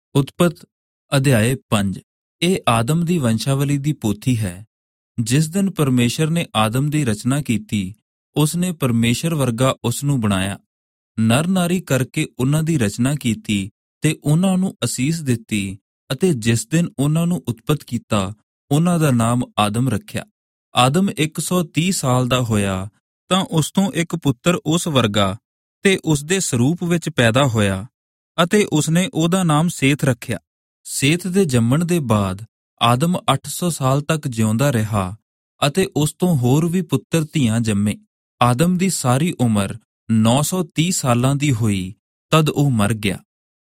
ਉਤਪਤ ਅਧਿਆਇ 5। ਇਹ ਆਦਮ ਦੀ ਵੰਸ਼ਾਵਲੀ ਦੀ ਪੋਥੀ ਹੈ। ਜਿਸ ਦਿਨ ਪਰਮੇਸ਼ਰ ਨੇ ਆਦਮ ਦੀ ਰਚਨਾ ਕੀਤੀ, ਉਸ ਨੇ ਪਰਮੇਸ਼ਰ ਵਰਗਾ ਉਸ ਨੂੰ ਬਣਾਇਆ। ਨਰ ਨਾਰੀ ਕਰਕੇ ਉਹਨਾਂ ਦੀ ਰਚਨਾ ਕੀਤੀ ਤੇ ਉਹਨਾਂ ਨੂੰ ਅਸੀਸ ਦਿੱਤੀ, ਅਤੇ ਜਿਸ ਦਿਨ ਉਹਨਾਂ ਨੂੰ ਉਤਪਤ ਕੀਤਾ, ਉਹਨਾਂ ਦਾ ਨਾਮ ਆਦਮ ਰੱਖਿਆ। ਆਦਮ 130 ਸਾਲ ਦਾ ਹੋਇਆ ਤਾਂ ਉਸ ਤੋਂ ਇੱਕ ਪੁੱਤਰ ਉਸ ਵਰਗਾ ਤੇ ਉਸ ਦੇ ਸਰੂਪ ਵਿੱਚ ਪੈਦਾ ਹੋਇਆ, ਅਤੇ ਉਸਨੇ ਉਹਦਾ ਨਾਮ ਸੇਤ ਰੱਖਿਆ। ਸੇਤ ਦੇ ਜੰਮਣ ਦੇ ਬਾਅਦ ਆਦਮ 800 ਸਾਲ ਤੱਕ ਜਿਉਂਦਾ ਰਿਹਾ, ਅਤੇ ਉਸ ਤੋਂ ਹੋਰ ਵੀ ਪੁੱਤਰ ਧੀਆਂ ਜੰਮੇ। ਆਦਮ ਦੀ ਸਾਰੀ ਉਮਰ 930 ਸਾਲਾਂ ਦੀ ਹੋਈ ਤਦ ਉਹ ਮਰ ਗਿਆ।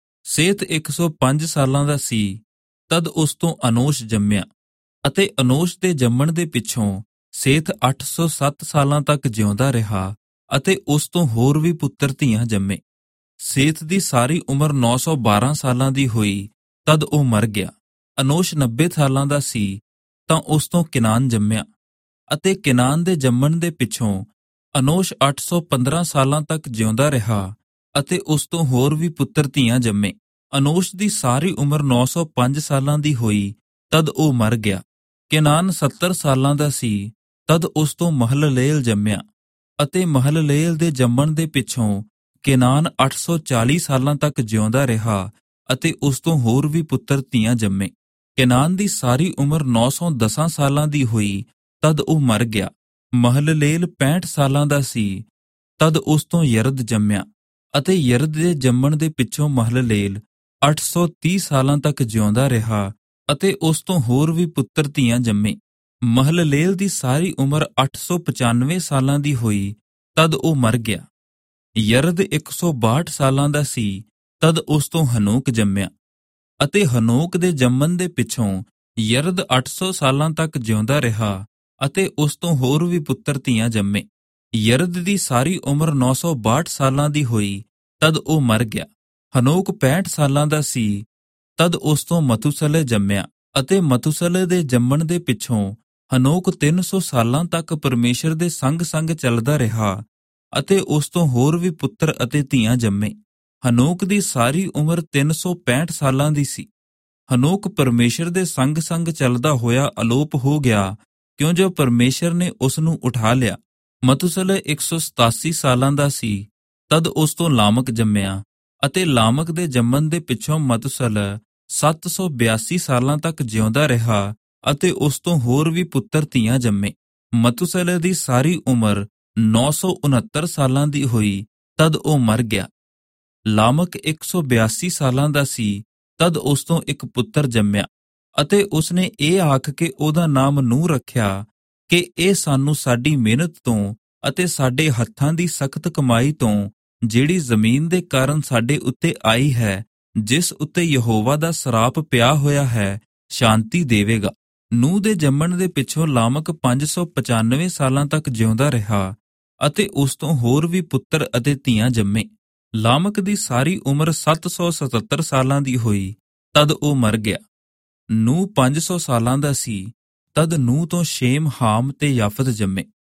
ਸੇਤ 105 ਸਾਲਾਂ ਦਾ ਸੀ ਤਦ ਉਸ ਤੋਂ ਅਨੋਸ਼ ਜੰਮਿਆ, ਅਤੇ ਅਨੋਸ਼ ਦੇ ਜੰਮਣ ਦੇ ਪਿੱਛੋਂ ਸੇਤ 807 ਸਾਲਾਂ ਤੱਕ ਜਿਉਂਦਾ ਰਿਹਾ, ਅਤੇ ਉਸ ਤੋਂ ਹੋਰ ਵੀ ਪੁੱਤਰ ਧੀਆਂ ਜੰਮੇ। ਸੇਤ ਦੀ ਸਾਰੀ ਉਮਰ 912 ਸਾਲਾਂ ਦੀ ਹੋਈ ਤਦ ਉਹ ਮਰ ਗਿਆ। ਅਨੋਸ਼ 90 ਸਾਲਾਂ ਦਾ ਸੀ ਤਾਂ ਉਸ ਤੋਂ ਕਿਨਾਨ ਜੰਮਿਆ, ਅਤੇ ਕਿਨਾਨ ਦੇ ਜੰਮਣ ਦੇ ਪਿੱਛੋਂ ਅਨੋਸ਼ 815 ਸਾਲਾਂ ਤੱਕ ਜਿਉਂਦਾ ਰਿਹਾ, ਅਤੇ ਉਸ ਤੋਂ ਹੋਰ ਵੀ ਪੁੱਤਰ ਧੀਆਂ ਜੰਮੇ। ਅਨੋਸ਼ ਦੀ ਸਾਰੀ ਉਮਰ 905 ਸਾਲਾਂ ਦੀ ਹੋਈ ਤਦ ਉਹ ਮਰ ਗਿਆ। ਕਿਨਾਨ 70 ਸਾਲਾਂ ਦਾ ਸੀ ਤਦ ਉਸ ਤੋਂ ਮਹਲਲੇਲ ਜੰਮਿਆ, ਅਤੇ ਮਹਲਲੇਲ ਦੇ ਜੰਮਣ ਦੇ ਪਿੱਛੋਂ ਕਿਨਾਨ 840 ਸਾਲਾਂ ਤੱਕ ਜਿਉਂਦਾ ਰਿਹਾ, ਅਤੇ ਉਸ ਤੋਂ ਹੋਰ ਵੀ ਪੁੱਤਰ ਧੀਆਂ ਜੰਮੇ। ਕਿਨਾਨ ਦੀ ਸਾਰੀ ਉਮਰ 910 ਸਾਲਾਂ ਦੀ ਹੋਈ ਤਦ ਉਹ ਮਰ ਗਿਆ। ਮਹਲਲੇਲ 65 ਸਾਲਾਂ ਦਾ ਸੀ ਤਦ ਉਸ ਤੋਂ ਯਰਦ ਜੰਮਿਆ, ਅਤੇ ਯਰਦ ਦੇ ਜੰਮਣ ਦੇ ਪਿੱਛੋਂ ਮਹਲਲੇਲ 830 ਸਾਲਾਂ ਤੱਕ ਜਿਉਂਦਾ ਰਿਹਾ, ਅਤੇ ਉਸ ਤੋਂ ਹੋਰ ਵੀ ਪੁੱਤਰ ਧੀਆਂ ਜੰਮੇ। ਮਹਲਲੇਲ ਦੀ ਸਾਰੀ ਉਮਰ 895 ਸਾਲਾਂ ਦੀ ਹੋਈ ਤਦ ਉਹ ਮਰ ਗਿਆ। ਯਰਦ 162 ਸਾਲਾਂ ਦਾ ਸੀ ਤਦ ਉਸ ਤੋਂ ਹਨੋਕ ਜੰਮਿਆ, ਅਤੇ ਹਨੋਕ ਦੇ ਜੰਮਣ ਦੇ ਪਿੱਛੋਂ ਯਰਦ 800 ਸਾਲਾਂ ਤੱਕ ਜਿਉਂਦਾ ਰਿਹਾ, ਅਤੇ ਉਸ ਤੋਂ ਹੋਰ ਵੀ ਪੁੱਤਰ ਧੀਆਂ ਜੰਮੇ। ਯਰਦ ਦੀ ਸਾਰੀ ਉਮਰ 962 ਸਾਲਾਂ ਦੀ ਹੋਈ ਤਦ ਉਹ ਮਰ ਗਿਆ। ਹਨੋਕ 65 ਸਾਲਾਂ ਦਾ ਸੀ ਤਦ ਉਸ ਤੋਂ ਮਥੂਸਲੇ ਜੰਮਿਆ, ਅਤੇ ਮਥੂਸਲੇ ਦੇ ਜੰਮਣ ਦੇ ਪਿੱਛੋਂ ਹਨੋਕ 300 ਸਾਲਾਂ ਤੱਕ ਪਰਮੇਸ਼ਰ ਦੇ ਸੰਗ ਚੱਲਦਾ ਰਿਹਾ, ਅਤੇ ਉਸ ਤੋਂ ਹੋਰ ਵੀ ਪੁੱਤਰ ਅਤੇ ਧੀਆਂ ਜੰਮੇ। ਹਨੋਕ ਦੀ ਸਾਰੀ ਉਮਰ 365 ਸਾਲਾਂ ਦੀ ਸੀ। ਹਨੋਕ ਪਰਮੇਸ਼ਰ ਦੇ ਸੰਗ ਚੱਲਦਾ ਹੋਇਆ ਅਲੋਪ ਹੋ ਗਿਆ, ਕਿਉਂ ਜੋ ਪਰਮੇਸ਼ਰ ਨੇ ਉਸ ਨੂੰ ਉਠਾ ਲਿਆ। ਮਥੂਸਲੇ 187 ਸਾਲਾਂ ਦਾ ਸੀ ਤਦ ਉਸ ਤੋਂ ਲਾਮਕ ਜੰਮਿਆ, ਅਤੇ ਲਾਮਕ ਦੇ ਜੰਮਣ ਦੇ ਪਿੱਛੋਂ ਮਥੂਸਲੇ 782 ਸਾਲਾਂ ਤੱਕ ਜਿਉਂਦਾ ਰਿਹਾ, ਅਤੇ ਉਸ ਤੋਂ ਹੋਰ ਵੀ ਪੁੱਤਰ ਧੀਆਂ ਜੰਮੇ। ਮਥੂਸਲੇ ਦੀ ਸਾਰੀ ਉਮਰ 969 ਸਾਲਾਂ ਦੀ ਹੋਈ ਤਦ ਉਹ ਮਰ ਗਿਆ। ਲਾਮਕ 182 ਸਾਲਾਂ ਦਾ ਸੀ ਤਦ ਉਸ ਤੋਂ ਇੱਕ ਪੁੱਤਰ ਜੰਮਿਆ, ਅਤੇ ਉਸਨੇ ਇਹ ਆਖ ਕੇ ਉਹਦਾ ਨਾਮ ਨੂਹ ਰੱਖਿਆ ਕਿ ਇਹ ਸਾਨੂੰ ਸਾਡੀ ਮਿਹਨਤ ਤੋਂ ਅਤੇ ਸਾਡੇ ਹੱਥਾਂ ਦੀ ਸਖਤ ਕਮਾਈ ਤੋਂ, ਜਿਹੜੀ ਜ਼ਮੀਨ ਦੇ ਕਾਰਨ ਸਾਡੇ ਉੱਤੇ ਆਈ ਹੈ, ਜਿਸ ਉੱਤੇ ਯਹੋਵਾ ਦਾ ਸਰਾਪ ਪਿਆ ਹੋਇਆ ਹੈ, ਸ਼ਾਂਤੀ ਦੇਵੇਗਾ। ਨੂਹ ਦੇ ਜੰਮਣ ਦੇ ਪਿੱਛੋਂ ਲਾਮਕ 595 ਸਾਲਾਂ ਤੱਕ ਜਿਉਂਦਾ ਰਿਹਾ, ਅਤੇ ਉਸ ਤੋਂ ਹੋਰ ਵੀ ਪੁੱਤਰ ਅਤੇ ਧੀਆਂ ਜੰਮੇ। ਲਾਮਕ ਦੀ ਸਾਰੀ ਉਮਰ 777 ਸਾਲਾਂ ਦੀ ਹੋਈ ਤਦ ਉਹ ਮਰ ਗਿਆ। ਨੂਹ 500 ਸਾਲਾਂ ਦਾ ਸੀ ਤਦ ਨੂਹ ਤੋਂ ਸ਼ੇਮ, ਹਾਮ ਤੇ ਯਾਫਤ ਜੰਮੇ।